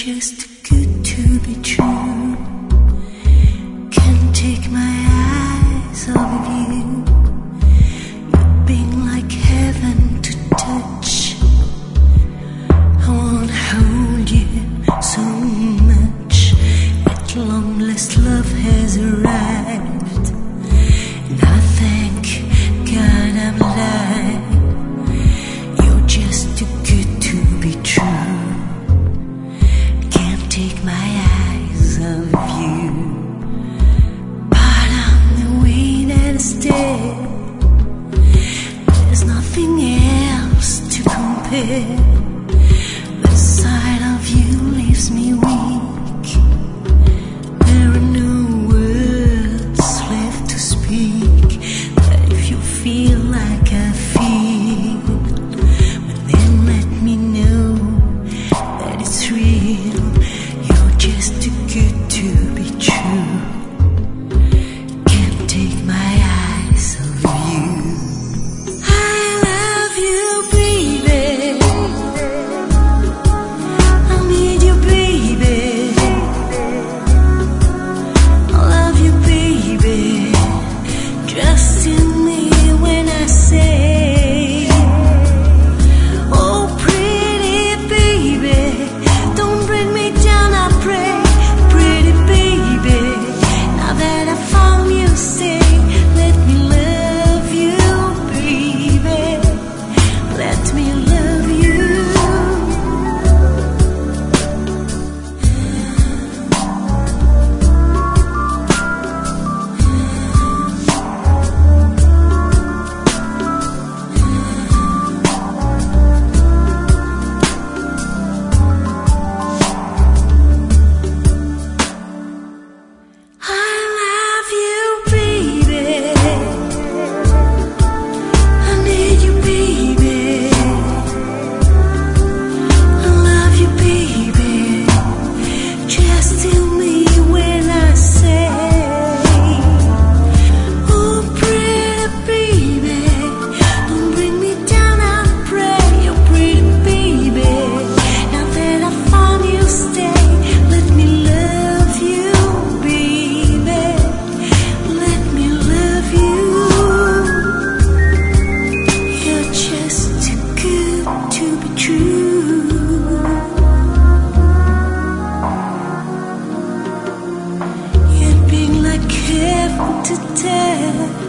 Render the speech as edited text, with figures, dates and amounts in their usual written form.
just good to be true. Can't take my eyes off of you. You've been like heaven to touch. I wanna hold you so much. At long last love has arrived, and I thank God I'm alive. You're just too good to be true. Can't take my eyes off you. But I'm the way that I stay. There's nothing else to compare. The sight of you leaves me weak. There are no words left to speak. But if you feel like I feel, well then let me know that it's real. You're just too good to be true. Can't take my eyes off you. I love you, baby. I need you, baby. I love you, baby. Trust in me when I say, oh pretty baby, don't bring me down, I pray. Pretty baby, now that I found you, stay. Let me love you, baby. Let me love you. I love you, baby. I need you, baby. I love you, baby. Just tell me when I say, oh pretty baby, don't bring me down, I pray. Oh pretty baby, now that I found you, stay. Let me love you, baby. Let me love you. You're just too good to be true. You've been like heaven to touch.